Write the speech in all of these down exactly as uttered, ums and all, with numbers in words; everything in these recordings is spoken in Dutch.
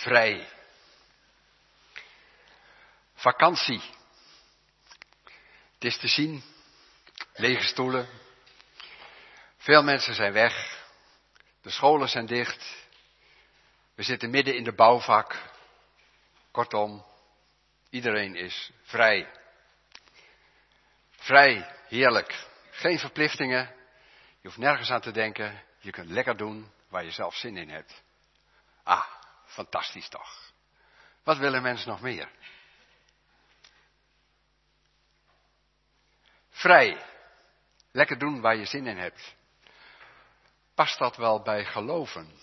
vrij. Vakantie. Het is te zien. Lege stoelen. Veel mensen zijn weg. De scholen zijn dicht. We zitten midden in de bouwvak. Kortom, iedereen is vrij. Vrij, heerlijk. Geen verplichtingen. Je hoeft nergens aan te denken. Je kunt lekker doen waar je zelf zin in hebt. Ah, fantastisch toch. Wat willen mensen nog meer? Vrij. Lekker doen waar je zin in hebt. Past dat wel bij geloven?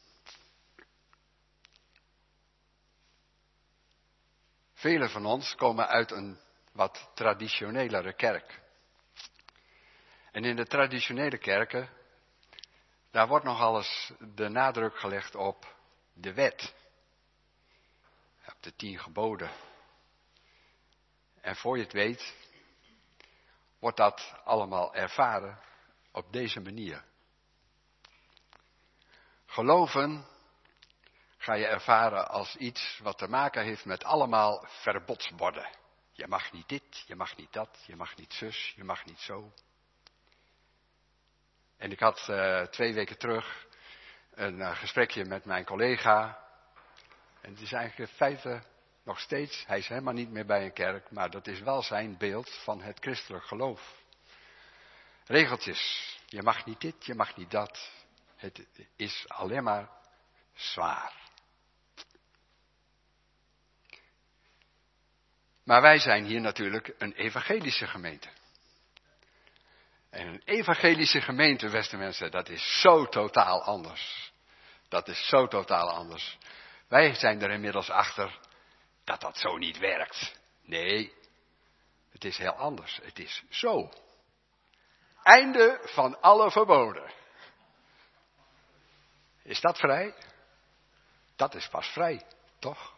Velen van ons komen uit een wat traditionelere kerk. En in de traditionele kerken, daar wordt nogal eens de nadruk gelegd op de wet. Op de tien geboden. En voor je het weet, wordt dat allemaal ervaren op deze manier. Geloven ga je ervaren als iets wat te maken heeft met allemaal verbodsborden. Je mag niet dit, je mag niet dat, je mag niet zus, je mag niet zo. En ik had uh, twee weken terug een uh, gesprekje met mijn collega. En het is eigenlijk in feite nog steeds, hij is helemaal niet meer bij een kerk, maar dat is wel zijn beeld van het christelijk geloof. Regeltjes, je mag niet dit, je mag niet dat. Het is alleen maar zwaar. Maar wij zijn hier natuurlijk een evangelische gemeente. En een evangelische gemeente, beste mensen, dat is zo totaal anders. Dat is zo totaal anders. Wij zijn er inmiddels achter dat dat zo niet werkt. Nee, het is heel anders. Het is zo. Einde van alle verboden. Is dat vrij? Dat is pas vrij, toch?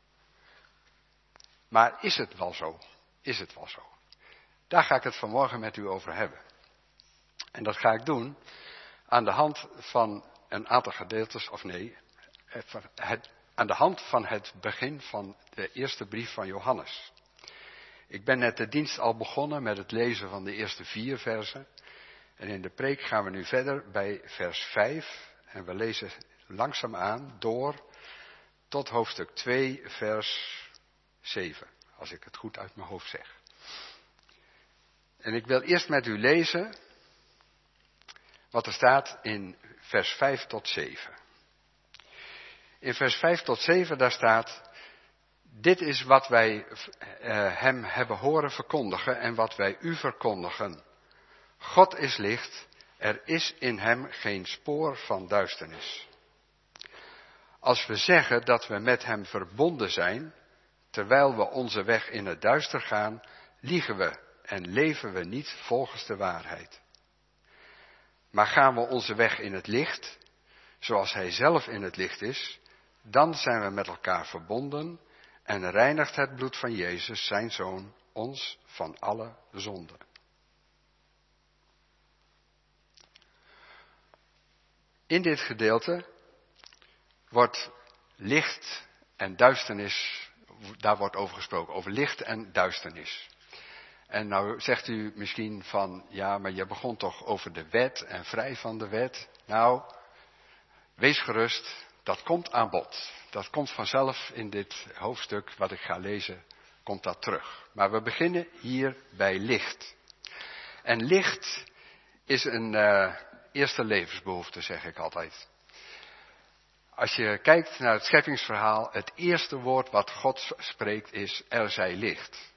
Maar is het wel zo? Is het wel zo? Daar ga ik het vanmorgen met u over hebben. En dat ga ik doen aan de hand van een aantal gedeeltes, of nee, het, aan de hand van het begin van de eerste brief van Johannes. Ik ben net de dienst al begonnen met het lezen van de eerste vier versen. En in de preek gaan we nu verder bij vers vijf. En we lezen langzaamaan door tot hoofdstuk twee, vers zeven. Als ik het goed uit mijn hoofd zeg. En ik wil eerst met u lezen wat er staat in vers vijf tot zeven. In vers vijf tot zeven daar staat: dit is wat wij uh, hem hebben horen verkondigen en wat wij u verkondigen. God is licht, er is in hem geen spoor van duisternis. Als we zeggen dat we met hem verbonden zijn, terwijl we onze weg in het duister gaan, liegen we en leven we niet volgens de waarheid. Maar gaan we onze weg in het licht, zoals hij zelf in het licht is, dan zijn we met elkaar verbonden en reinigt het bloed van Jezus, zijn Zoon, ons van alle zonden. In dit gedeelte wordt licht en duisternis, daar wordt over gesproken, over licht en duisternis. En nou zegt u misschien van, ja, maar je begon toch over de wet en vrij van de wet. Nou, wees gerust, dat komt aan bod. Dat komt vanzelf in dit hoofdstuk wat ik ga lezen, komt dat terug. Maar we beginnen hier bij licht. En licht is een uh, eerste levensbehoefte, zeg ik altijd. Als je kijkt naar het scheppingsverhaal, het eerste woord wat God spreekt is, er zij licht.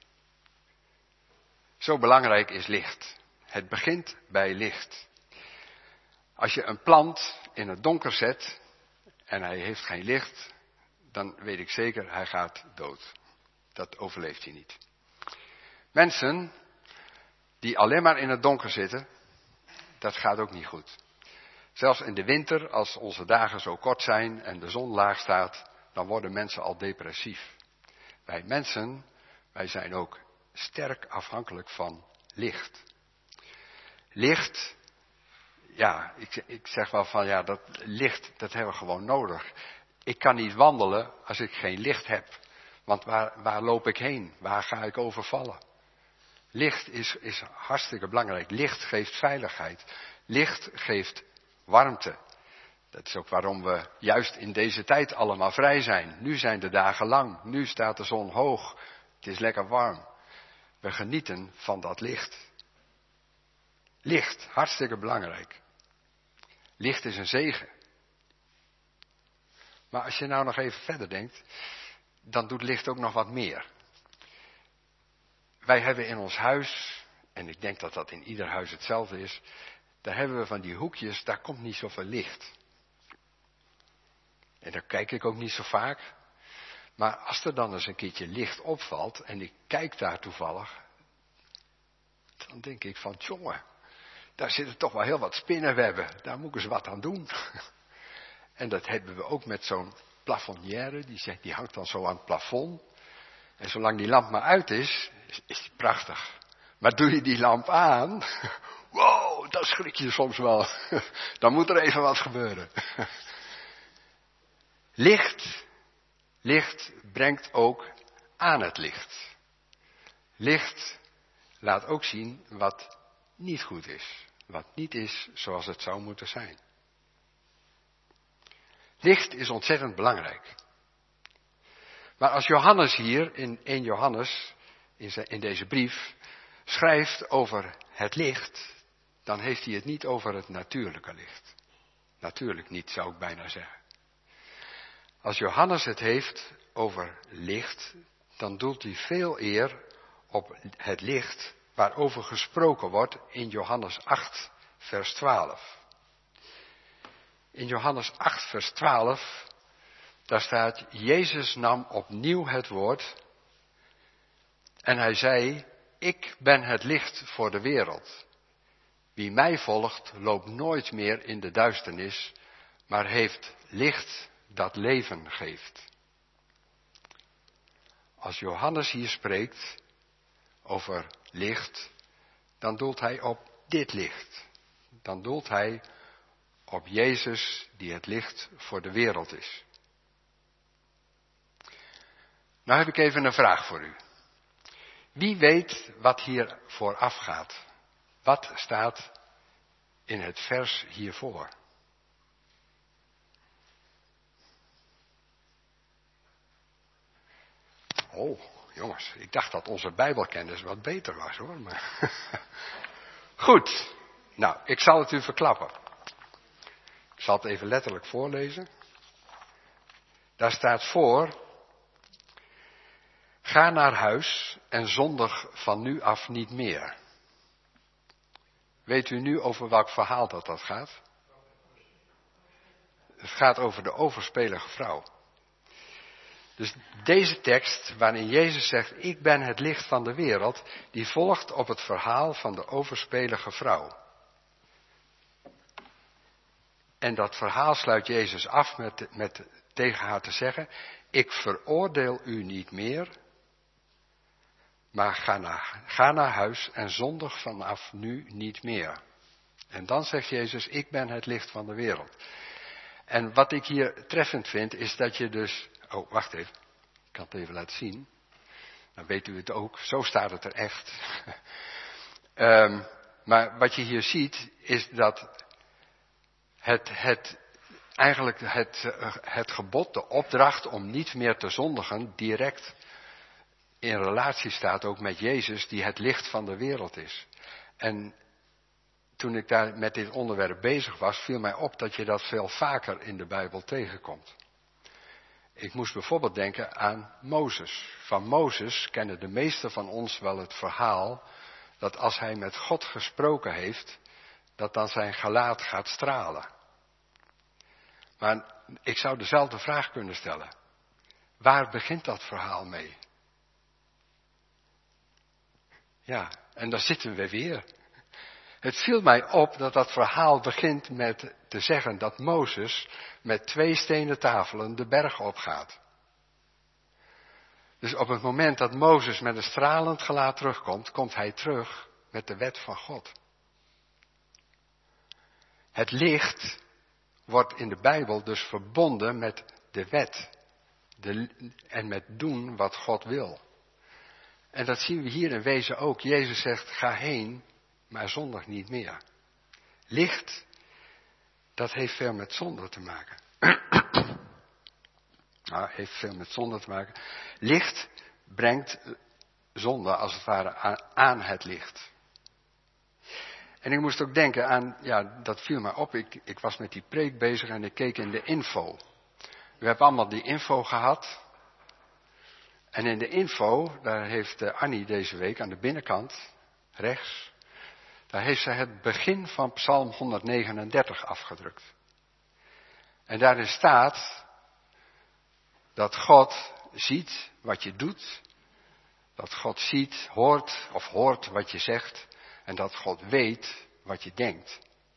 Zo belangrijk is licht. Het begint bij licht. Als je een plant in het donker zet en hij heeft geen licht, dan weet ik zeker, hij gaat dood. Dat overleeft hij niet. Mensen die alleen maar in het donker zitten, dat gaat ook niet goed. Zelfs in de winter, als onze dagen zo kort zijn en de zon laag staat, dan worden mensen al depressief. Wij mensen, wij zijn ook sterk afhankelijk van licht. Licht, ja, ik, ik zeg wel van ja, dat licht, dat hebben we gewoon nodig. Ik kan niet wandelen als ik geen licht heb. Want waar, waar loop ik heen? Waar ga ik overvallen? Licht is, is hartstikke belangrijk. Licht geeft veiligheid. Licht geeft warmte. Dat is ook waarom we juist in deze tijd allemaal vrij zijn. Nu zijn de dagen lang. Nu staat de zon hoog. Het is lekker warm. We genieten van dat licht. Licht, hartstikke belangrijk. Licht is een zegen. Maar als je nou nog even verder denkt, dan doet licht ook nog wat meer. Wij hebben in ons huis, en ik denk dat dat in ieder huis hetzelfde is, daar hebben we van die hoekjes, daar komt niet zoveel licht. En daar kijk ik ook niet zo vaak. Maar als er dan eens een keertje licht opvalt en ik kijk daar toevallig, dan denk ik van, jongen, daar zitten toch wel heel wat spinnenwebben. Daar moet ik eens wat aan doen. En dat hebben we ook met zo'n plafonnière, die, zegt, die hangt dan zo aan het plafond. En zolang die lamp maar uit is, is, is die prachtig. Maar doe je die lamp aan, wow, dan schrik je soms wel. Dan moet er even wat gebeuren. Licht, licht brengt ook aan het licht. Licht laat ook zien wat niet goed is. Wat niet is zoals het zou moeten zijn. Licht is ontzettend belangrijk. Maar als Johannes hier in één Johannes, in, zijn, in deze brief, schrijft over het licht, dan heeft hij het niet over het natuurlijke licht. Natuurlijk niet, zou ik bijna zeggen. Als Johannes het heeft over licht, dan doelt hij veel eer op het licht waarover gesproken wordt in Johannes acht, vers twaalf. In Johannes acht, vers twaalf, daar staat, Jezus nam opnieuw het woord en hij zei, ik ben het licht voor de wereld. Wie mij volgt, loopt nooit meer in de duisternis, maar heeft licht dat leven geeft. Als Johannes hier spreekt over licht, dan doelt hij op dit licht. Dan doelt hij op Jezus die het licht voor de wereld is. Nou heb ik even een vraag voor u. Wie weet wat hier vooraf gaat? Wat staat in het vers hiervoor? Oh, jongens, ik dacht dat onze Bijbelkennis wat beter was hoor. Maar goed, nou, ik zal het u verklappen. Ik zal het even letterlijk voorlezen. Daar staat voor, ga naar huis en zondig van nu af niet meer. Weet u nu over welk verhaal dat dat gaat? Het gaat over de overspelige vrouw. Dus deze tekst, waarin Jezus zegt, ik ben het licht van de wereld, die volgt op het verhaal van de overspelige vrouw. En dat verhaal sluit Jezus af met, met tegen haar te zeggen, ik veroordeel u niet meer, maar ga naar, ga naar huis en zondig vanaf nu niet meer. En dan zegt Jezus, ik ben het licht van de wereld. En wat ik hier treffend vind, is dat je dus, oh wacht even, ik kan het even laten zien. Dan weet u het ook, zo staat het er echt. um, maar wat je hier ziet, is dat het, het eigenlijk het, het gebod, de opdracht om niet meer te zondigen, direct in relatie staat ook met Jezus, die het licht van de wereld is. En toen ik daar met dit onderwerp bezig was, viel mij op dat je dat veel vaker in de Bijbel tegenkomt. Ik moest bijvoorbeeld denken aan Mozes. Van Mozes kennen de meesten van ons wel het verhaal dat als hij met God gesproken heeft, dat dan zijn gelaat gaat stralen. Maar ik zou dezelfde vraag kunnen stellen. Waar begint dat verhaal mee? Ja, en daar zitten we weer. Het viel mij op dat dat verhaal begint met te zeggen dat Mozes met twee stenen tafelen de berg opgaat. Dus op het moment dat Mozes met een stralend gelaat terugkomt, komt hij terug met de wet van God. Het licht wordt in de Bijbel dus verbonden met de wet. De, en met doen wat God wil. En dat zien we hier in wezen ook. Jezus zegt, ga heen, maar zondig niet meer. Licht, dat heeft veel met zonde te maken. Nou, heeft veel met zonde te maken. Licht brengt zonde als het ware aan, aan het licht. En ik moest ook denken aan, ja, dat viel mij op. Ik, ik was met die preek bezig en ik keek in de info. U hebt allemaal die info gehad. En in de info, daar heeft Annie deze week aan de binnenkant, rechts, daar heeft ze het begin van Psalm honderdnegenendertig afgedrukt. En daarin staat dat God ziet wat je doet, dat God ziet, hoort of hoort wat je zegt en dat God weet wat je denkt.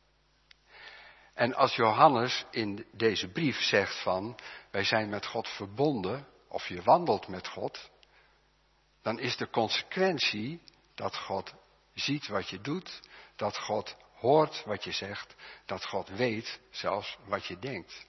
En als Johannes in deze brief zegt van, wij zijn met God verbonden, of je wandelt met God, dan is de consequentie dat God ziet wat je doet, dat God hoort wat je zegt, dat God weet zelfs wat je denkt.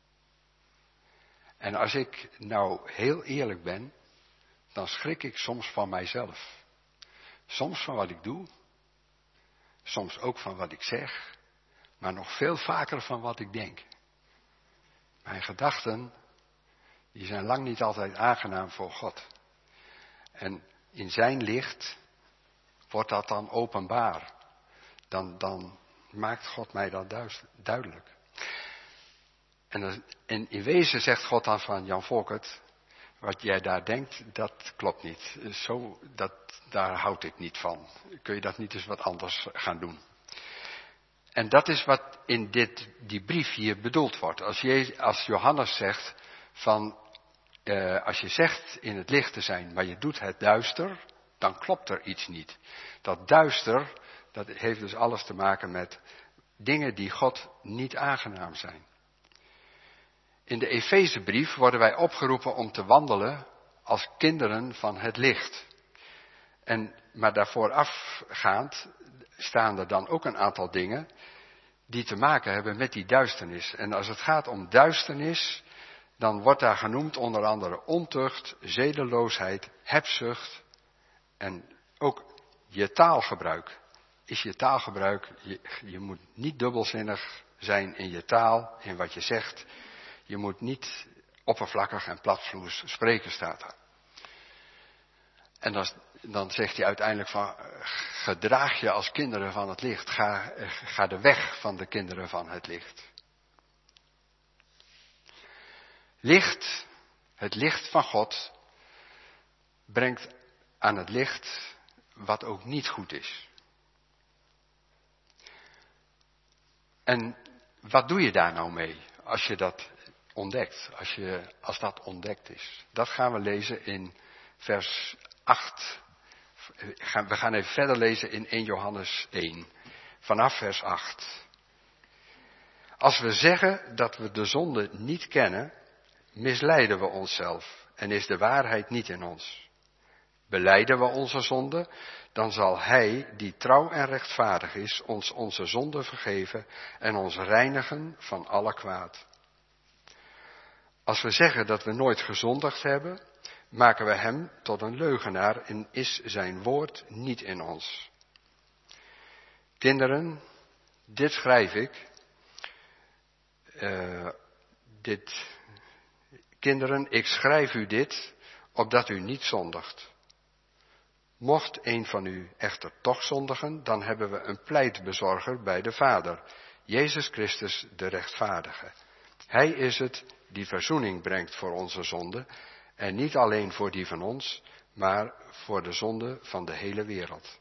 En als ik nou heel eerlijk ben, dan schrik ik soms van mijzelf. Soms van wat ik doe, soms ook van wat ik zeg, maar nog veel vaker van wat ik denk. Mijn gedachten, die zijn lang niet altijd aangenaam voor God. En in zijn licht wordt dat dan openbaar. Dan, dan maakt God mij dat duidelijk. En, dan, en in wezen zegt God dan van, Jan Volkert, wat jij daar denkt, dat klopt niet. Zo, dat, daar houd ik niet van. Kun je dat niet eens wat anders gaan doen? En dat is wat in dit, die brief hier bedoeld wordt. Als, je, als Johannes zegt van, uh, als je zegt in het licht te zijn, maar je doet het duister, dan klopt er iets niet. Dat duister, dat heeft dus alles te maken met dingen die God niet aangenaam zijn. In de Efezebrief worden wij opgeroepen om te wandelen als kinderen van het licht. En, maar daarvoor afgaand staan er dan ook een aantal dingen die te maken hebben met die duisternis. En als het gaat om duisternis, dan wordt daar genoemd onder andere ontucht, zedeloosheid, hebzucht en ook je taalgebruik. Is je taalgebruik, je, je moet niet dubbelzinnig zijn in je taal, in wat je zegt. Je moet niet oppervlakkig en platvloers spreken, staat er. En dan, dan zegt hij uiteindelijk van, gedraag je als kinderen van het licht. Ga, ga de weg van de kinderen van het licht. Licht, het licht van God, brengt aan het licht wat ook niet goed is. En wat doe je daar nou mee als je dat ontdekt, als, je, als dat ontdekt is? Dat gaan we lezen in vers acht. We gaan even verder lezen in eerste Johannes één, vanaf vers acht. Als we zeggen dat we de zonde niet kennen, misleiden we onszelf en is de waarheid niet in ons. Belijden we onze zonde, dan zal Hij, die trouw en rechtvaardig is, ons onze zonde vergeven en ons reinigen van alle kwaad. Als we zeggen dat we nooit gezondigd hebben, maken we Hem tot een leugenaar en is Zijn woord niet in ons. Kinderen, dit schrijf ik. Uh, dit, kinderen, ik schrijf u dit, opdat u niet zondigt. Mocht een van u echter toch zondigen, dan hebben we een pleitbezorger bij de Vader, Jezus Christus de rechtvaardige. Hij is het die verzoening brengt voor onze zonde, en niet alleen voor die van ons, maar voor de zonde van de hele wereld.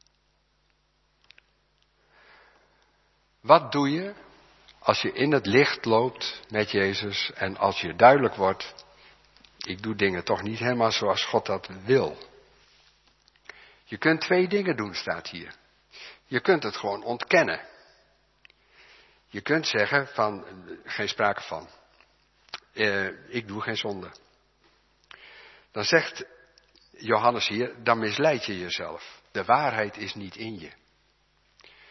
Wat doe je als je in het licht loopt met Jezus en als je duidelijk wordt, ik doe dingen toch niet helemaal zoals God dat wil? Je kunt twee dingen doen, staat hier. Je kunt het gewoon ontkennen. Je kunt zeggen van, geen sprake van. Uh, ik doe geen zonde. Dan zegt Johannes hier, dan misleid je jezelf. De waarheid is niet in je.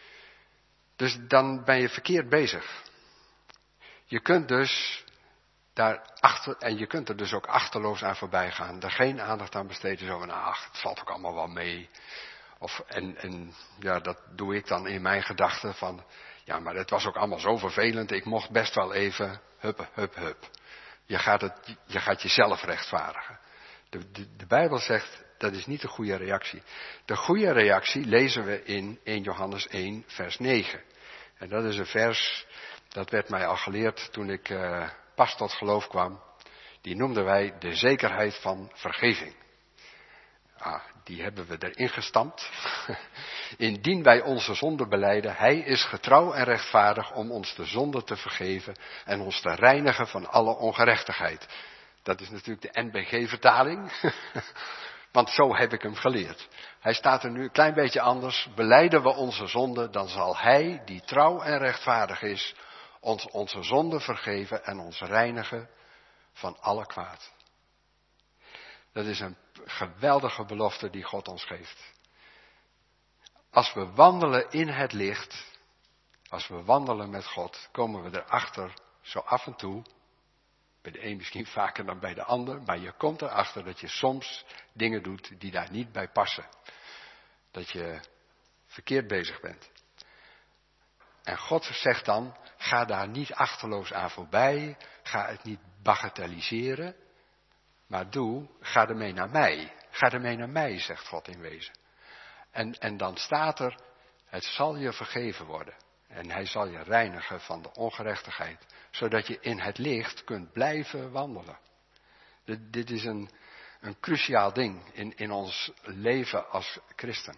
Dus dan ben je verkeerd bezig. Je kunt dus daar achter, en je kunt er dus ook achterloos aan voorbij gaan. Er geen aandacht aan besteden. Zo van, ach, het valt ook allemaal wel mee. Of, en, en ja, dat doe ik dan in mijn gedachten van, ja, maar het was ook allemaal zo vervelend. Ik mocht best wel even, hup, hup, hup. Je gaat, het, je gaat jezelf rechtvaardigen. De, de, de Bijbel zegt, dat is niet de goede reactie. De goede reactie lezen we in Eerste Johannes één, vers negen. En dat is een vers, dat werd mij al geleerd toen ik uh, pas tot geloof kwam. Die noemden wij de zekerheid van vergeving. Ah, die hebben we erin gestampt. Indien wij onze zonde belijden, hij is getrouw en rechtvaardig om ons de zonde te vergeven en ons te reinigen van alle ongerechtigheid. Dat is natuurlijk de N B G-vertaling, want zo heb ik hem geleerd. Hij staat er nu een klein beetje anders. Belijden we onze zonde, dan zal hij, die trouw en rechtvaardig is, ons onze zonde vergeven en ons reinigen van alle kwaad. Dat is een geweldige belofte die God ons geeft. Als we wandelen in het licht, als we wandelen met God, komen we erachter zo af en toe, bij de een misschien vaker dan bij de ander, maar je komt erachter dat je soms dingen doet die daar niet bij passen. Dat je verkeerd bezig bent. En God zegt dan, ga daar niet achterloos aan voorbij, ga het niet bagatelliseren, maar doe, ga ermee naar mij. Ga ermee naar mij, zegt God in wezen. En, en dan staat er, het zal je vergeven worden. En hij zal je reinigen van de ongerechtigheid. Zodat je in het licht kunt blijven wandelen. Dit, dit is een, een cruciaal ding in, in ons leven als christen.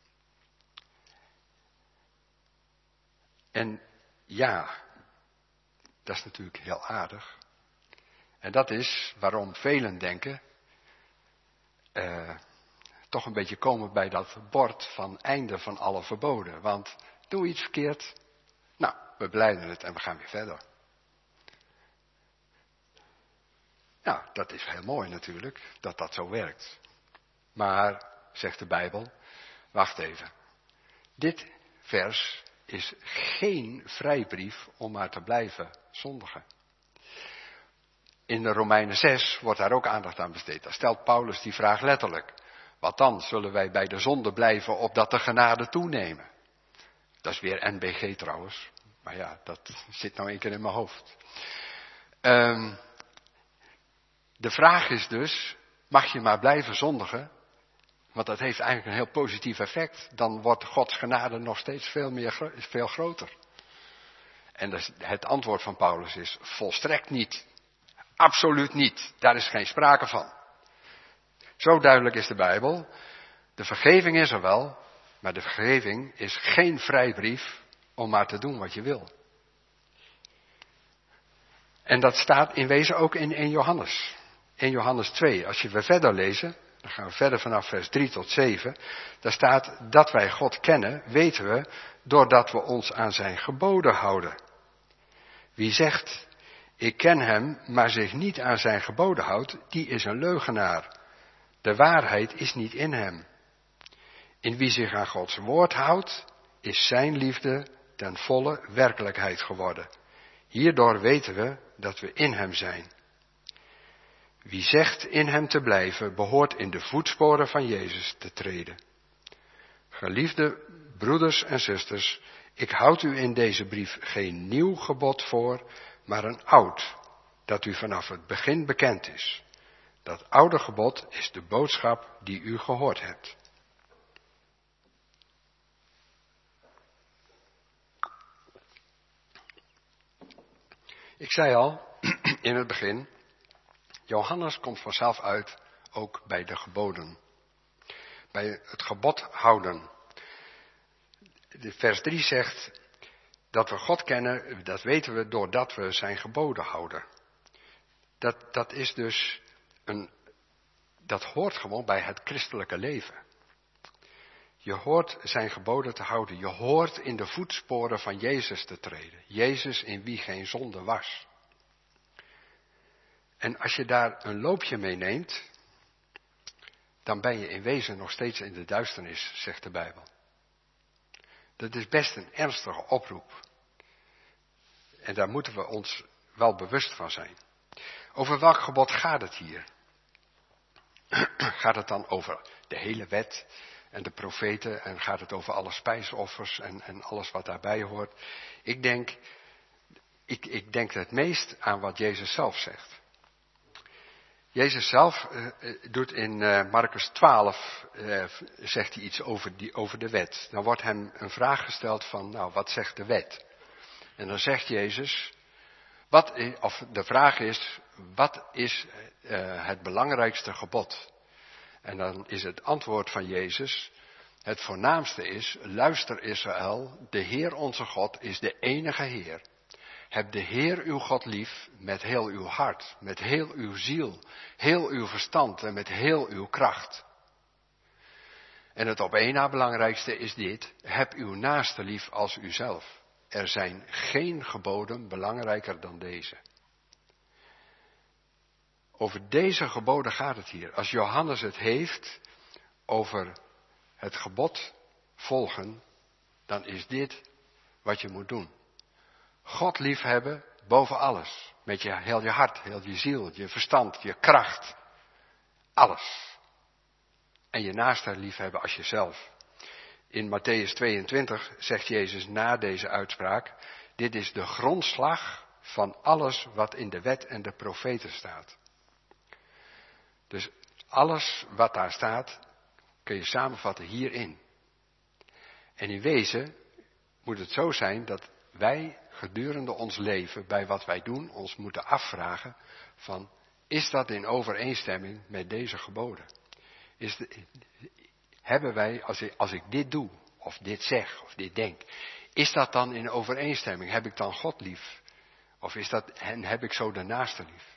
En ja, dat is natuurlijk heel aardig. En dat is waarom velen denken, uh, toch een beetje komen bij dat bord van einde van alle verboden. Want doe iets verkeerd, nou, we blijden het en we gaan weer verder. Nou, dat is heel mooi natuurlijk, dat dat zo werkt. Maar, zegt de Bijbel, wacht even. Dit vers is geen vrijbrief om maar te blijven zondigen. In de Romeinen zes wordt daar ook aandacht aan besteed. Daar stelt Paulus die vraag letterlijk. Wat dan? Zullen wij bij de zonde blijven opdat de genade toenemen? Dat is weer N B G trouwens. Maar ja, dat zit nou een keer in mijn hoofd. Um, de vraag is dus, mag je maar blijven zondigen? Want dat heeft eigenlijk een heel positief effect. Dan wordt Gods genade nog steeds veel, meer, veel groter. En dus het antwoord van Paulus is volstrekt niet. Absoluut niet. Daar is geen sprake van. Zo duidelijk is de Bijbel. De vergeving is er wel, maar de vergeving is geen vrijbrief om maar te doen wat je wil. En dat staat in wezen ook in Eerste Johannes. In Johannes twee, als je weer verder lezen, dan gaan we verder vanaf vers drie tot zeven. Daar staat dat wij God kennen, weten we, doordat we ons aan zijn geboden houden. Wie zegt, ik ken hem, maar zich niet aan zijn geboden houdt, die is een leugenaar. De waarheid is niet in hem. In wie zich aan Gods woord houdt, is zijn liefde ten volle werkelijkheid geworden. Hierdoor weten we dat we in hem zijn. Wie zegt in hem te blijven, behoort in de voetsporen van Jezus te treden. Geliefde broeders en zusters, ik houd u in deze brief geen nieuw gebod voor, maar een oud, dat u vanaf het begin bekend is. Dat oude gebod is de boodschap die u gehoord hebt. Ik zei al in het begin, Johannes komt vanzelf uit ook bij de geboden. Bij het gebod houden. De vers drie zegt dat we God kennen, dat weten we doordat we zijn geboden houden. Dat, dat is dus een, dat hoort gewoon bij het christelijke leven. Je hoort zijn geboden te houden. Je hoort in de voetsporen van Jezus te treden. Jezus in wie geen zonde was. En als je daar een loopje mee neemt, dan ben je in wezen nog steeds in de duisternis, zegt de Bijbel. Dat is best een ernstige oproep. En daar moeten we ons wel bewust van zijn. Over welk gebod gaat het hier? Gaat het dan over de hele wet en de profeten en gaat het over alle spijsoffers en, en alles wat daarbij hoort? Ik denk, ik, ik denk het meest aan wat Jezus zelf zegt. Jezus zelf uh, doet in uh, Marcus twaalf, uh, zegt hij iets over, die, over de wet. Dan wordt hem een vraag gesteld van, nou, wat zegt de wet? En dan zegt Jezus, wat, of de vraag is, wat is uh, het belangrijkste gebod? En dan is het antwoord van Jezus, het voornaamste is, luister Israël, de Heer onze God is de enige Heer. Heb de Heer uw God lief met heel uw hart, met heel uw ziel, heel uw verstand en met heel uw kracht. En het op één na belangrijkste is dit, heb uw naaste lief als uzelf. Er zijn geen geboden belangrijker dan deze. Over deze geboden gaat het hier. Als Johannes het heeft over het gebod volgen, dan is dit wat je moet doen. God liefhebben boven alles. Met je, heel je hart, heel je ziel, je verstand, je kracht. Alles. En je naaste liefhebben als jezelf. In Matthäus tweeëntwintig zegt Jezus na deze uitspraak, dit is de grondslag van alles wat in de wet en de profeten staat. Dus alles wat daar staat, kun je samenvatten hierin. En in wezen moet het zo zijn dat wij gedurende ons leven, bij wat wij doen, ons moeten afvragen van, is dat in overeenstemming met deze geboden? Is de, hebben wij, als ik, als ik dit doe, of dit zeg, of dit denk, is dat dan in overeenstemming? Heb ik dan God lief? Of is dat, en heb ik zo de naaste lief?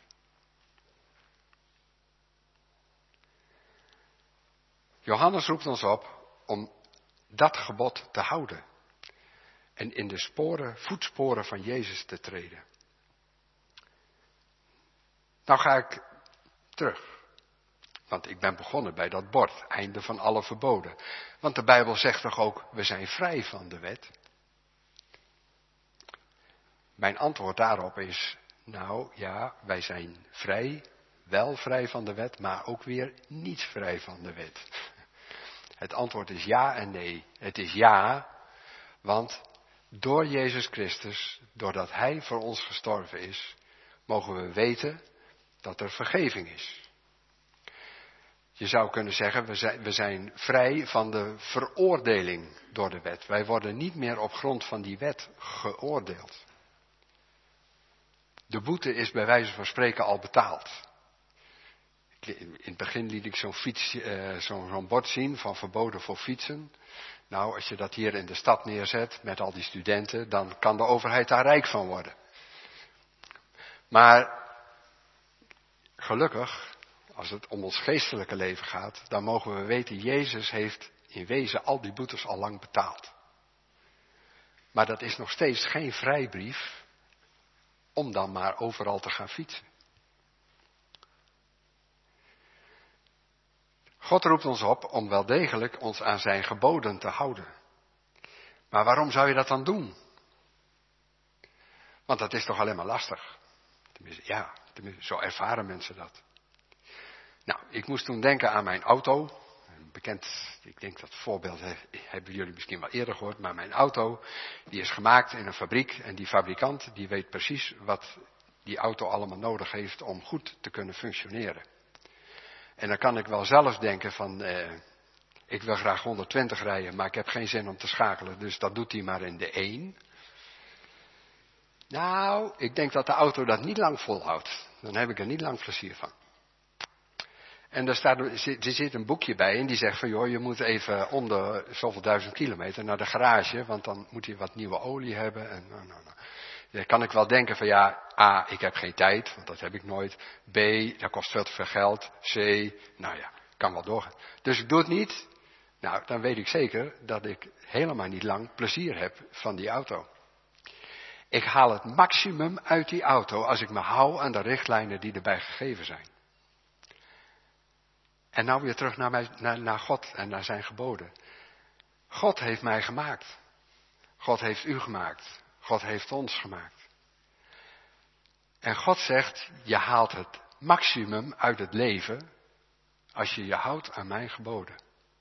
Johannes roept ons op om dat gebod te houden. En in de sporen, voetsporen van Jezus te treden. Nou ga ik terug. Want ik ben begonnen bij dat bord, einde van alle verboden. Want de Bijbel zegt toch ook, we zijn vrij van de wet? Mijn antwoord daarop is, nou ja, wij zijn vrij, wel vrij van de wet, maar ook weer niet vrij van de wet. Het antwoord is ja en nee. Het is ja, want door Jezus Christus, doordat Hij voor ons gestorven is, mogen we weten dat er vergeving is. Je zou kunnen zeggen, we zijn, we zijn vrij van de veroordeling door de wet. Wij worden niet meer op grond van die wet geoordeeld. De boete is bij wijze van spreken al betaald. In het begin liet ik zo'n fiets, uh, zo'n, zo'n bord zien van verboden voor fietsen. Nou, als je dat hier in de stad neerzet met al die studenten, dan kan de overheid daar rijk van worden. Maar gelukkig, als het om ons geestelijke leven gaat, dan mogen we weten, Jezus heeft in wezen al die boetes al lang betaald. Maar dat is nog steeds geen vrijbrief om dan maar overal te gaan fietsen. God roept ons op om wel degelijk ons aan zijn geboden te houden. Maar waarom zou je dat dan doen? Want dat is toch alleen maar lastig. Tenminste, ja, tenminste, zo ervaren mensen dat. Nou, ik moest toen denken aan mijn auto. Bekend, ik denk dat voorbeeld hebben jullie misschien wel eerder gehoord. Maar mijn auto, die is gemaakt in een fabriek. En die fabrikant, die weet precies wat die auto allemaal nodig heeft om goed te kunnen functioneren. En dan kan ik wel zelf denken van, eh, ik wil graag honderdtwintig rijden, maar ik heb geen zin om te schakelen. Dus dat doet hij maar in de één. Nou, ik denk dat de auto dat niet lang volhoudt. Dan heb ik er niet lang plezier van. En er, staat, er zit een boekje bij en die zegt van, joh, je moet even onder zoveel duizend kilometer naar de garage, want dan moet je wat nieuwe olie hebben. En nou, nou, nou. Dan kan ik wel denken van, ja, A, ik heb geen tijd, want dat heb ik nooit. B, dat kost veel te veel geld. C, nou ja, kan wel doorgaan. Dus ik doe het niet. Nou, dan weet ik zeker dat ik helemaal niet lang plezier heb van die auto. Ik haal het maximum uit die auto als ik me hou aan de richtlijnen die erbij gegeven zijn. En nou weer terug naar, mij, naar, naar God en naar zijn geboden. God heeft mij gemaakt. God heeft u gemaakt. God heeft ons gemaakt. En God zegt, je haalt het maximum uit het leven als je je houdt aan mijn geboden.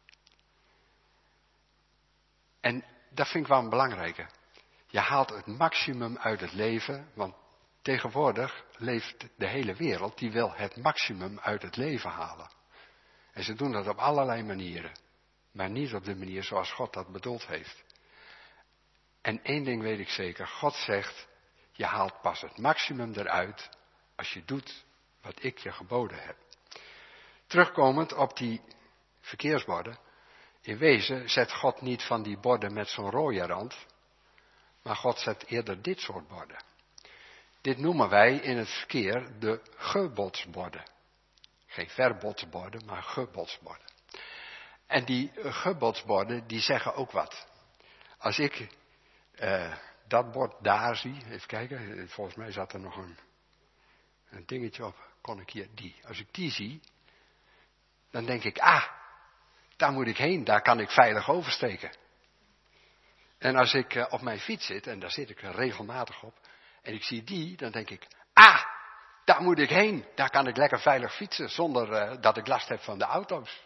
En dat vind ik wel een belangrijke. Je haalt het maximum uit het leven, want tegenwoordig leeft de hele wereld, die wil het maximum uit het leven halen. En ze doen dat op allerlei manieren, maar niet op de manier zoals God dat bedoeld heeft. En één ding weet ik zeker, God zegt, je haalt pas het maximum eruit als je doet wat ik je geboden heb. Terugkomend op die verkeersborden, in wezen zet God niet van die borden met zo'n rode rand, maar God zet eerder dit soort borden. Dit noemen wij in het verkeer de gebodsborden. Geen verbodsborden, maar gebodsborden. En die gebodsborden, die zeggen ook wat. Als ik uh, dat bord daar zie, even kijken, volgens mij zat er nog een, een dingetje op, kon ik hier die. Als ik die zie, dan denk ik, ah, daar moet ik heen, daar kan ik veilig oversteken. En als ik uh, op mijn fiets zit, en daar zit ik regelmatig op, en ik zie die, dan denk ik, ah, daar moet ik heen, daar kan ik lekker veilig fietsen, zonder uh, dat ik last heb van de auto's.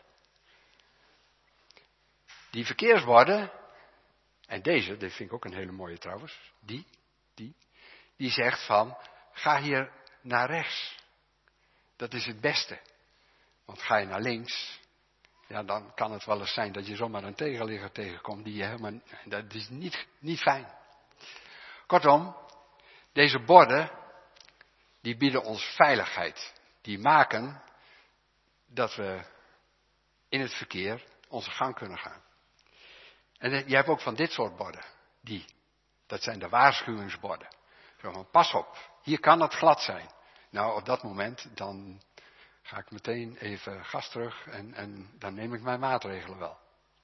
Die verkeersborden, en deze, dit vind ik ook een hele mooie trouwens, die, die, die zegt van, ga hier naar rechts. Dat is het beste. Want ga je naar links, ja, dan kan het wel eens zijn dat je zomaar een tegenligger tegenkomt die je helemaal, dat is niet, niet fijn. Kortom, deze borden, die bieden ons veiligheid. Die maken dat we in het verkeer onze gang kunnen gaan. En je hebt ook van dit soort borden, die, dat zijn de waarschuwingsborden. Zo van, pas op, hier kan het glad zijn. Nou, op dat moment, dan ga ik meteen even gas terug en, en dan neem ik mijn maatregelen wel.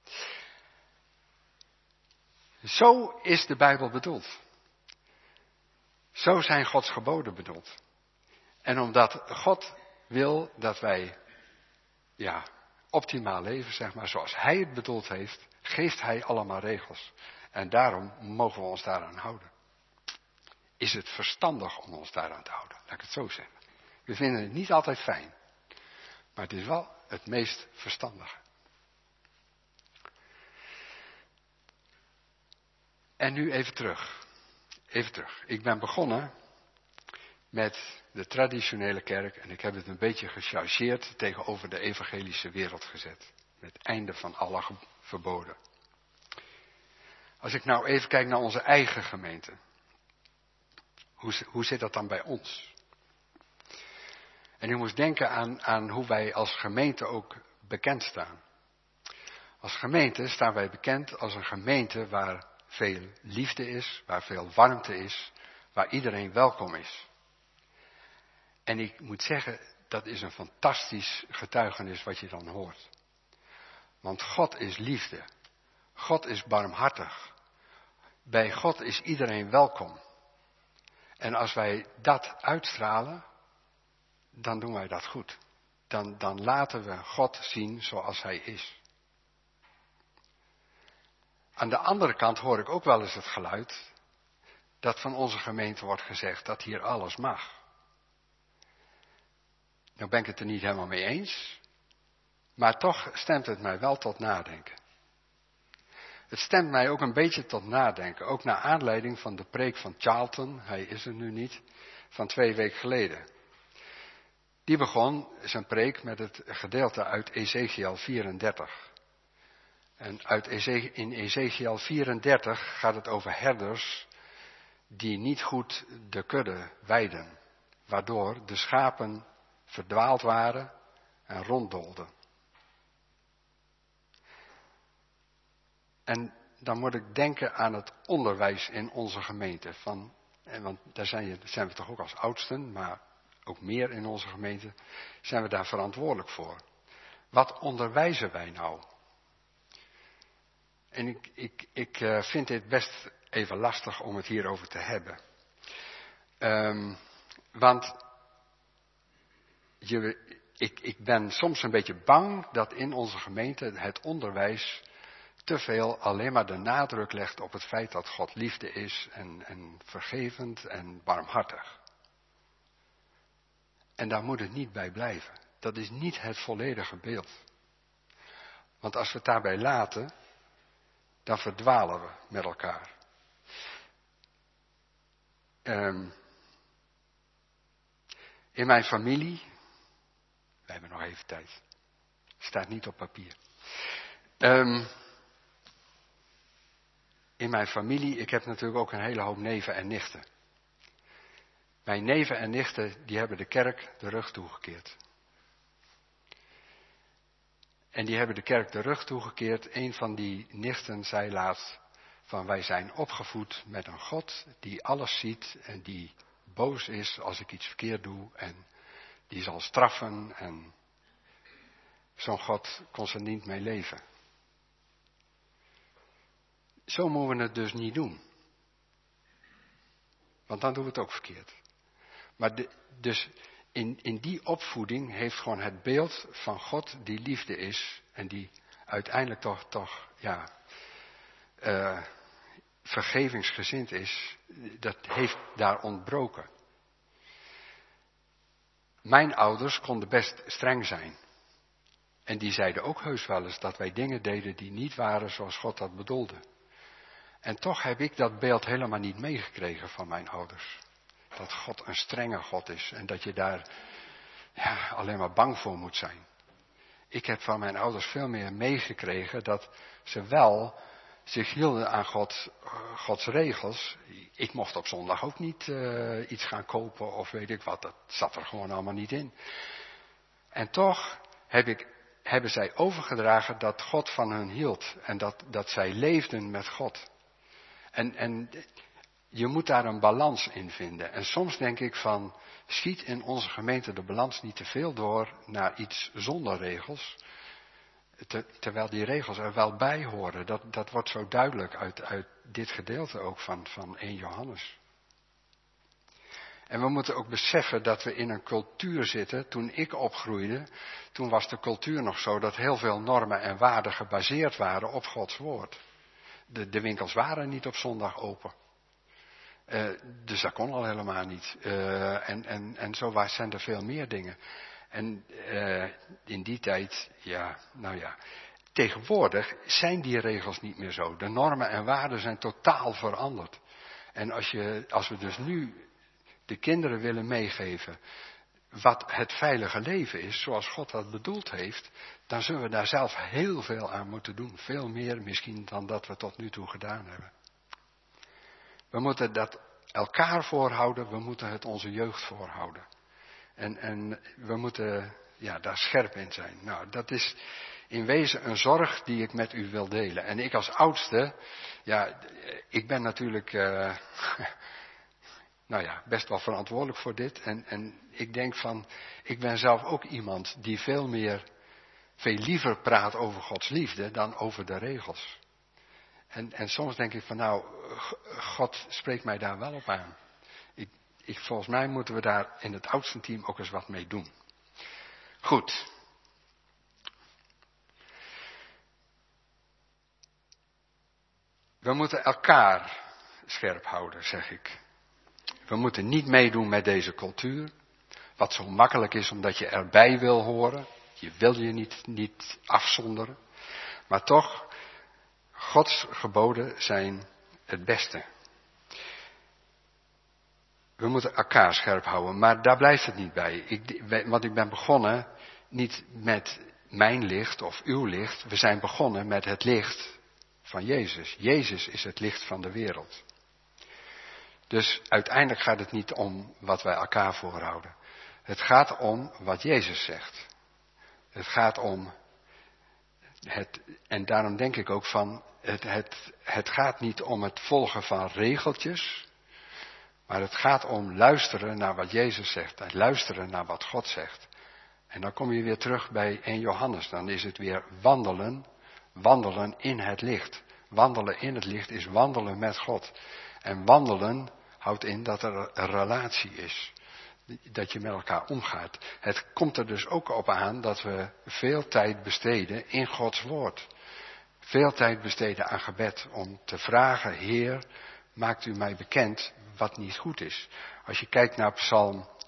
Zo is de Bijbel bedoeld. Zo zijn Gods geboden bedoeld. En omdat God wil dat wij, ja, optimaal leven, zeg maar, zoals Hij het bedoeld heeft, geeft Hij allemaal regels. En daarom mogen we ons daaraan houden. Is het verstandig om ons daaraan te houden, laat ik het zo zeggen. We vinden het niet altijd fijn, maar het is wel het meest verstandige. En nu even terug. Even terug. Ik ben begonnen met de traditionele kerk en ik heb het een beetje gechargeerd tegenover de evangelische wereld gezet. Met het einde van alle verboden. Als ik nou even kijk naar onze eigen gemeente. Hoe, hoe zit dat dan bij ons? En u moest denken aan, aan hoe wij als gemeente ook bekend staan. Als gemeente staan wij bekend als een gemeente waar veel liefde is, waar veel warmte is, waar iedereen welkom is. En ik moet zeggen, dat is een fantastisch getuigenis wat je dan hoort. Want God is liefde. God is barmhartig. Bij God is iedereen welkom. En als wij dat uitstralen, dan doen wij dat goed. Dan, dan laten we God zien zoals Hij is. Aan de andere kant hoor ik ook wel eens het geluid dat van onze gemeente wordt gezegd dat hier alles mag. Nou ben ik het er niet helemaal mee eens, maar toch stemt het mij wel tot nadenken. Het stemt mij ook een beetje tot nadenken, ook naar aanleiding van de preek van Charlton, hij is er nu niet, van twee weken geleden. Die begon zijn preek met het gedeelte uit Ezekiel vierendertig. En uit Eze- in Ezekiel vierendertig gaat het over herders die niet goed de kudde weiden, waardoor de schapen verdwaald waren en ronddolden. En dan moet ik denken aan het onderwijs in onze gemeente. Van, want daar zijn, zijn we toch ook als oudsten, maar ook meer in onze gemeente, zijn we daar verantwoordelijk voor. Wat onderwijzen wij nou? En ik, ik, ik vind dit best even lastig om het hierover te hebben. Um, want je, ik, ik ben soms een beetje bang dat in onze gemeente het onderwijs te veel alleen maar de nadruk legt op het feit dat God liefde is en, en vergevend en barmhartig. En daar moet het niet bij blijven. Dat is niet het volledige beeld. Want als we het daarbij laten, dan verdwalen we met elkaar. Um, in mijn familie, we hebben nog even tijd, staat niet op papier. Um, in mijn familie, ik heb natuurlijk ook een hele hoop neven en nichten. Mijn neven en nichten, die hebben de kerk de rug toegekeerd. En die hebben de kerk de rug toegekeerd. Een van die nichten zei laatst van wij zijn opgevoed met een God die alles ziet en die boos is als ik iets verkeerd doe en die zal straffen en zo'n God kon ze niet mee leven. Zo moeten we het dus niet doen. Want dan doen we het ook verkeerd. Maar de, dus in, in die opvoeding heeft gewoon het beeld van God die liefde is en die uiteindelijk toch, toch ja, uh, vergevingsgezind is, dat heeft daar ontbroken. Mijn ouders konden best streng zijn. En die zeiden ook heus wel eens dat wij dingen deden die niet waren zoals God dat bedoelde. En toch heb ik dat beeld helemaal niet meegekregen van mijn ouders. Dat God een strenge God is en dat je daar ja, alleen maar bang voor moet zijn. Ik heb van mijn ouders veel meer meegekregen dat ze wel zich hielden aan God, Gods regels. Ik mocht op zondag ook niet uh, iets gaan kopen of weet ik wat. Dat zat er gewoon allemaal niet in. En toch heb ik, hebben zij overgedragen dat God van hun hield. En dat, dat zij leefden met God. En, en je moet daar een balans in vinden. En soms denk ik van, schiet in onze gemeente de balans niet te veel door naar iets zonder regels. Te, terwijl die regels er wel bij horen. Dat, dat wordt zo duidelijk uit, uit dit gedeelte ook van, van eerste Johannes. En we moeten ook beseffen dat we in een cultuur zitten. Toen ik opgroeide, toen was de cultuur nog zo dat heel veel normen en waarden gebaseerd waren op Gods woord. De, de winkels waren niet op zondag open. Uh, dus dat kon al helemaal niet. Uh, en, en, en zo zijn er veel meer dingen. En uh, in die tijd, ja, nou ja. Tegenwoordig zijn die regels niet meer zo. De normen en waarden zijn totaal veranderd. En als, je, als we dus nu de kinderen willen meegeven wat het veilige leven is, zoals God dat bedoeld heeft, dan zullen we daar zelf heel veel aan moeten doen. Veel meer misschien dan dat we tot nu toe gedaan hebben. We moeten dat elkaar voorhouden, we moeten het onze jeugd voorhouden. En, en we moeten ja, daar scherp in zijn. Nou, dat is in wezen een zorg die ik met u wil delen. En ik als oudste, ja, ik ben natuurlijk, uh, nou ja, best wel verantwoordelijk voor dit. En, en ik denk van, ik ben zelf ook iemand die veel meer, veel liever praat over Gods liefde dan over de regels. En, en soms denk ik van nou, God spreekt mij daar wel op aan. Ik, ik, volgens mij moeten we daar in het oudste team ook eens wat mee doen. Goed. We moeten elkaar scherp houden, zeg ik. We moeten niet meedoen met deze cultuur. Wat zo makkelijk is omdat je erbij wil horen. Je wil je niet, niet afzonderen. Maar toch, Gods geboden zijn het beste. We moeten elkaar scherp houden, maar daar blijft het niet bij. Ik, want ik ben begonnen niet met mijn licht of uw licht. We zijn begonnen met het licht van Jezus. Jezus is het licht van de wereld. Dus uiteindelijk gaat het niet om wat wij elkaar voorhouden. Het gaat om wat Jezus zegt. Het gaat om het, en daarom denk ik ook van, het, het, het gaat niet om het volgen van regeltjes, maar het gaat om luisteren naar wat Jezus zegt en luisteren naar wat God zegt. En dan kom je weer terug bij eerste Johannes, dan is het weer wandelen, wandelen in het licht. Wandelen in het licht is wandelen met God. En wandelen houdt in dat er een relatie is. Dat je met elkaar omgaat. Het komt er dus ook op aan dat we veel tijd besteden in Gods woord. Veel tijd besteden aan gebed om te vragen, Heer, maakt u mij bekend wat niet goed is. Als je kijkt naar Psalm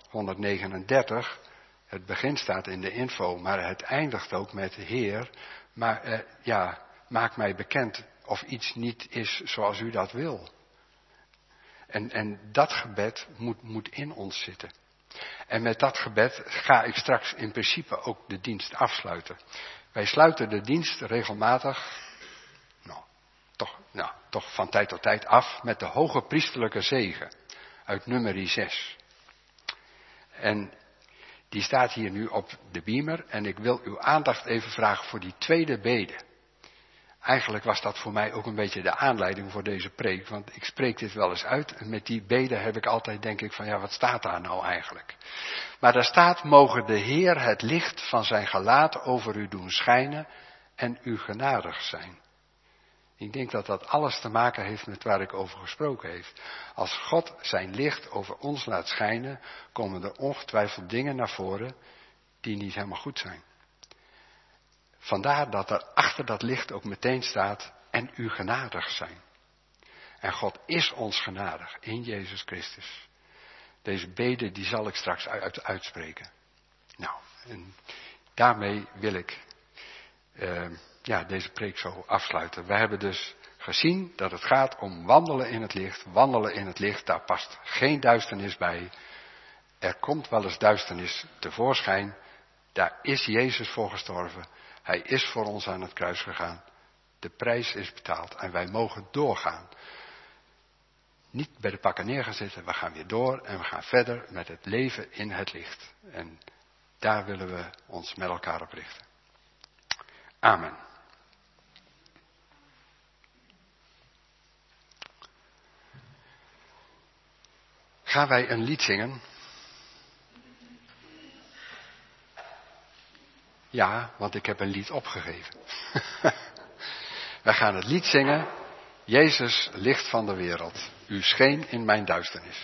honderdnegenendertig, het begin staat in de info, maar het eindigt ook met Heer, maar eh, ja, maak mij bekend of iets niet is zoals u dat wil. En, en dat gebed moet, moet in ons zitten. En met dat gebed ga ik straks in principe ook de dienst afsluiten. Wij sluiten de dienst regelmatig, nou, toch, nou, toch van tijd tot tijd af met de hoge priesterlijke zegen uit nummer zes. En die staat hier nu op de beamer en ik wil uw aandacht even vragen voor die tweede bede. Eigenlijk was dat voor mij ook een beetje de aanleiding voor deze preek, want ik spreek dit wel eens uit en met die bede heb ik altijd denk ik van ja, wat staat daar nou eigenlijk? Maar daar staat, mogen de Heer het licht van zijn gelaat over u doen schijnen en u genadig zijn. Ik denk dat dat alles te maken heeft met waar ik over gesproken heb. Als God zijn licht over ons laat schijnen, komen er ongetwijfeld dingen naar voren die niet helemaal goed zijn. Vandaar dat er achter dat licht ook meteen staat en u genadig zijn. En God is ons genadig in Jezus Christus. Deze bede die zal ik straks uit, uitspreken. Nou, en daarmee wil ik uh, ja, deze preek zo afsluiten. We hebben dus gezien dat het gaat om wandelen in het licht. Wandelen in het licht, daar past geen duisternis bij. Er komt wel eens duisternis tevoorschijn. Daar is Jezus voor gestorven. Hij is voor ons aan het kruis gegaan. De prijs is betaald en wij mogen doorgaan. Niet bij de pakken neer gaan zitten, we gaan weer door en we gaan verder met het leven in het licht. En daar willen we ons met elkaar op richten. Amen. Gaan wij een lied zingen? Ja, want ik heb een lied opgegeven. Wij gaan het lied zingen. Jezus, licht van de wereld. U scheen in mijn duisternis.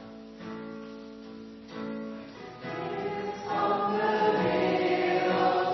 Van de wereld.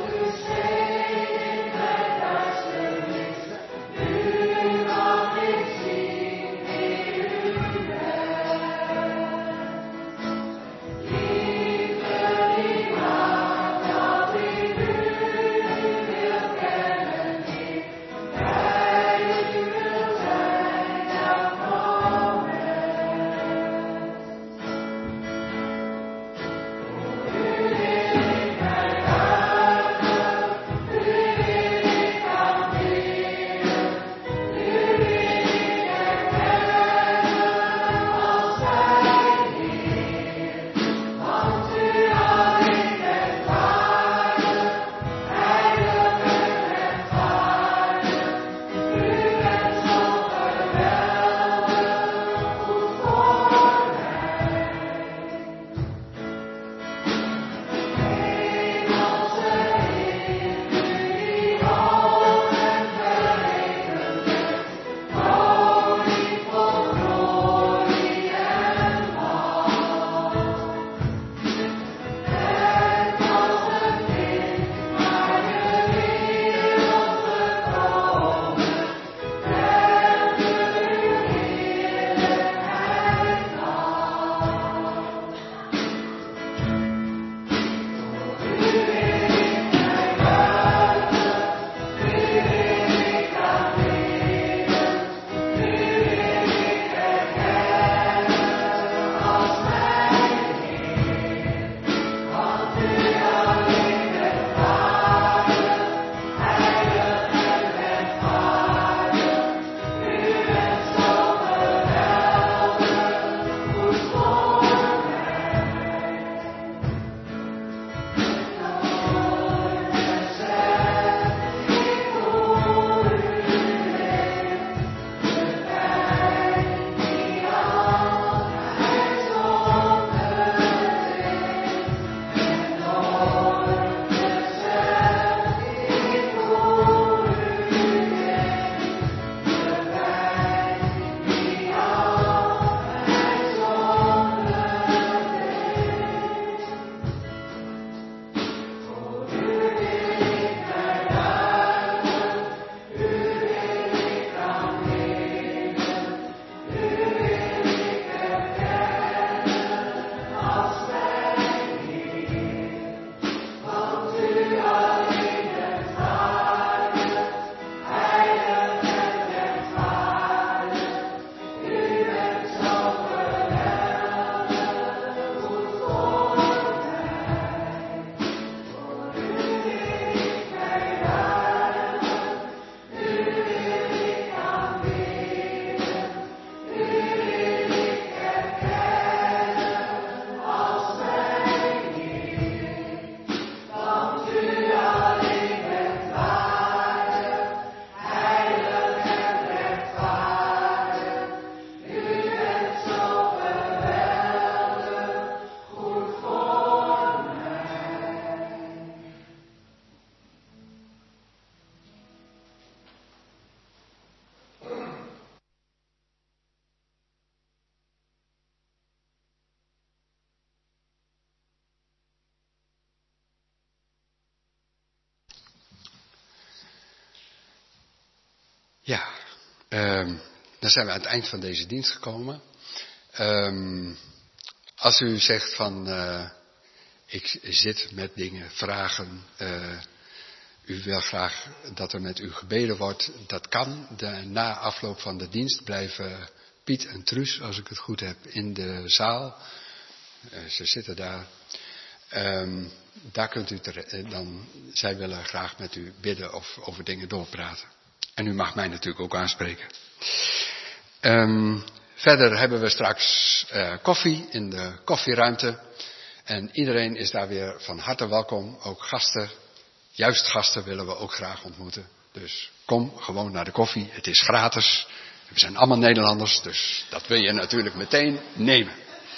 Ja, um, dan zijn we aan het eind van deze dienst gekomen. Um, als u zegt van, uh, ik zit met dingen, vragen, uh, u wil graag dat er met u gebeden wordt, dat kan. De, na afloop van de dienst blijven Piet en Truus, als ik het goed heb, in de zaal. Uh, ze zitten daar. Um, daar kunt u ter, dan, zij willen graag met u bidden of over dingen doorpraten. En u mag mij natuurlijk ook aanspreken. Um, verder hebben we straks uh, koffie in de koffieruimte. En iedereen is daar weer van harte welkom. Ook gasten, juist gasten willen we ook graag ontmoeten. Dus kom gewoon naar de koffie. Het is gratis. We zijn allemaal Nederlanders, dus dat wil je natuurlijk meteen nemen.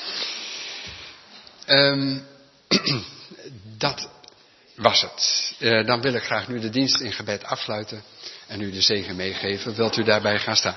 Um, dat was het. Uh, dan wil ik graag nu de dienst in gebed afsluiten en u de zegen meegeven. Wilt u daarbij gaan staan?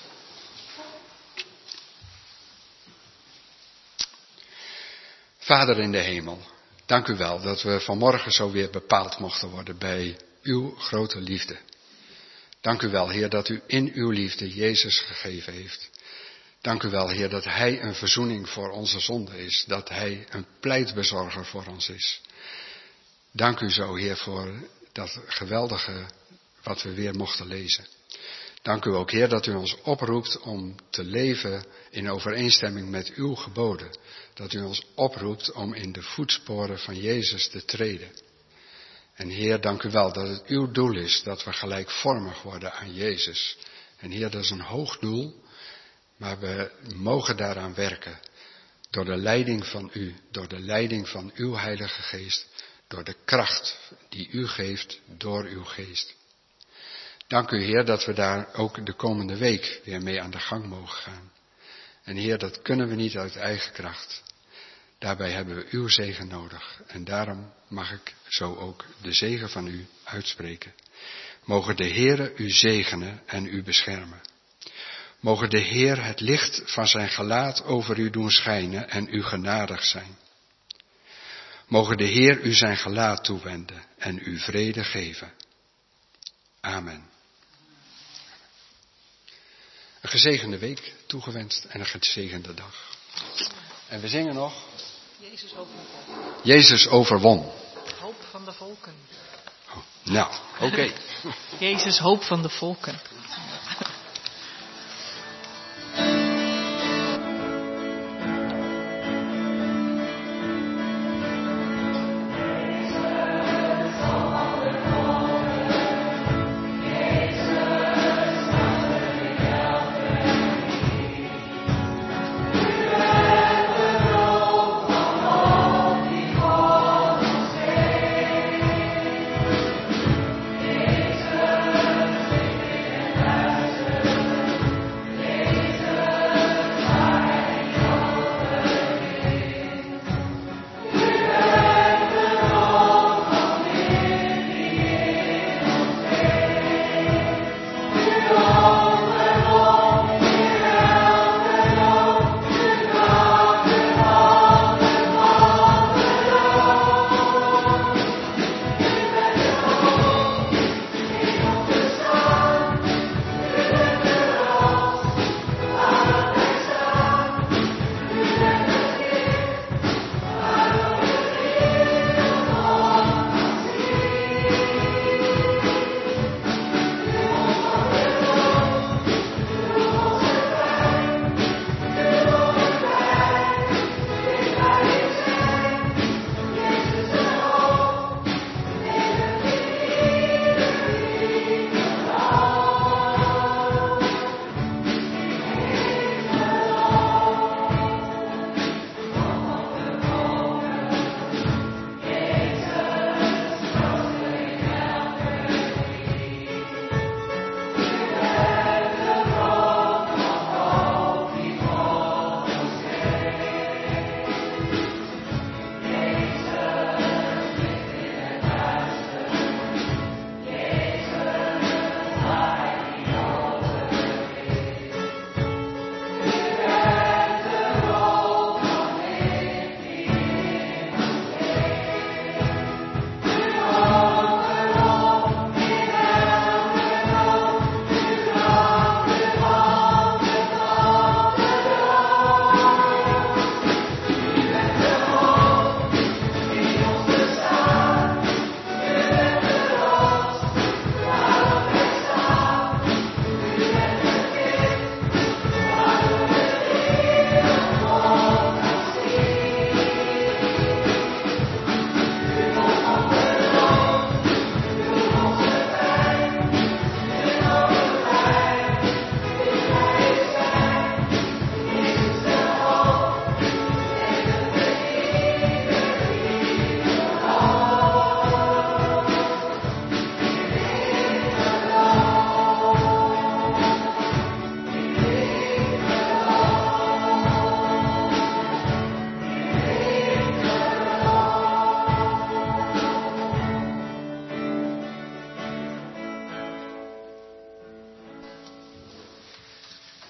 Vader in de hemel, dank u wel dat we vanmorgen zo weer bepaald mochten worden bij uw grote liefde. Dank u wel, Heer, dat u in uw liefde Jezus gegeven heeft. Dank u wel, Heer, dat Hij een verzoening voor onze zonde is. Dat Hij een pleitbezorger voor ons is. Dank u zo, Heer, voor dat geweldige wat we weer mochten lezen. Dank u ook, Heer, dat u ons oproept om te leven in overeenstemming met uw geboden. Dat u ons oproept om in de voetsporen van Jezus te treden. En Heer, dank u wel dat het uw doel is dat we gelijkvormig worden aan Jezus. En Heer, dat is een hoog doel. Maar we mogen daaraan werken, door de leiding van u, door de leiding van uw Heilige Geest, door de kracht die u geeft door uw Geest. Dank u, Heer, dat we daar ook de komende week weer mee aan de gang mogen gaan. En Heer, dat kunnen we niet uit eigen kracht. Daarbij hebben we uw zegen nodig en daarom mag ik zo ook de zegen van u uitspreken. Mogen de Heere u zegenen en u beschermen. Mogen de Heer het licht van zijn gelaat over u doen schijnen en u genadig zijn. Mogen de Heer u zijn gelaat toewenden en u vrede geven. Amen. Een gezegende week toegewenst en een gezegende dag. En we zingen nog. Jezus overwon. Jezus overwon. Hoop van de volken. Oh, nou, oké. Okay. Jezus, hoop van de volken.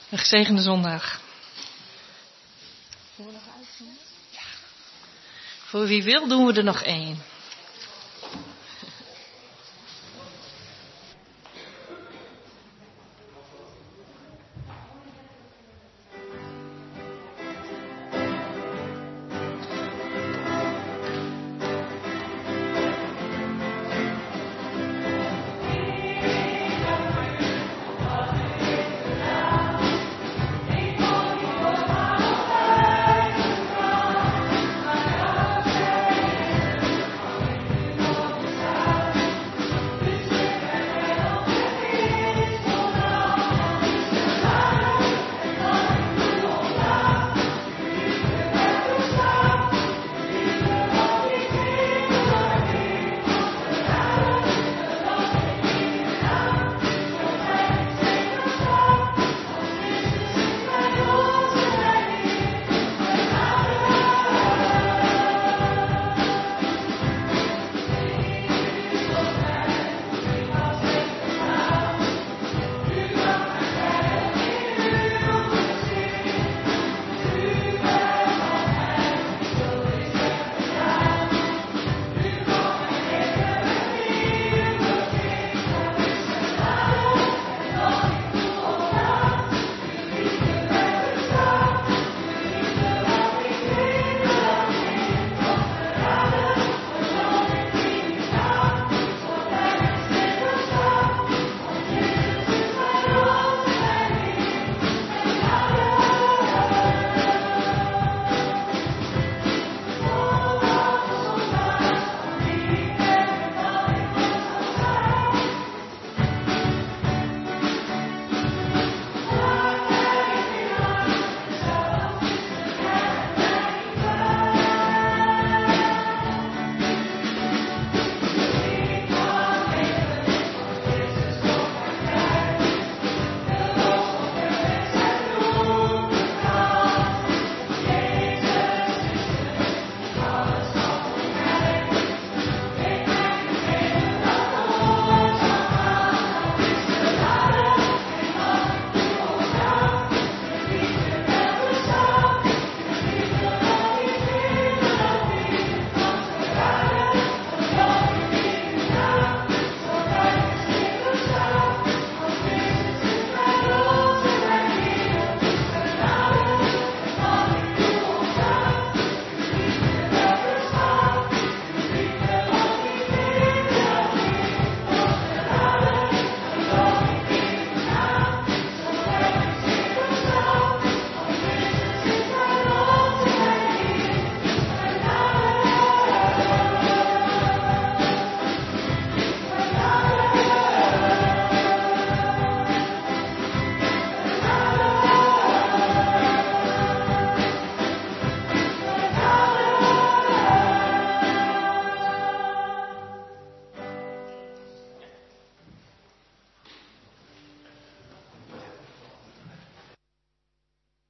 Een gezegende zondag. Voor wie wil doen we er nog één.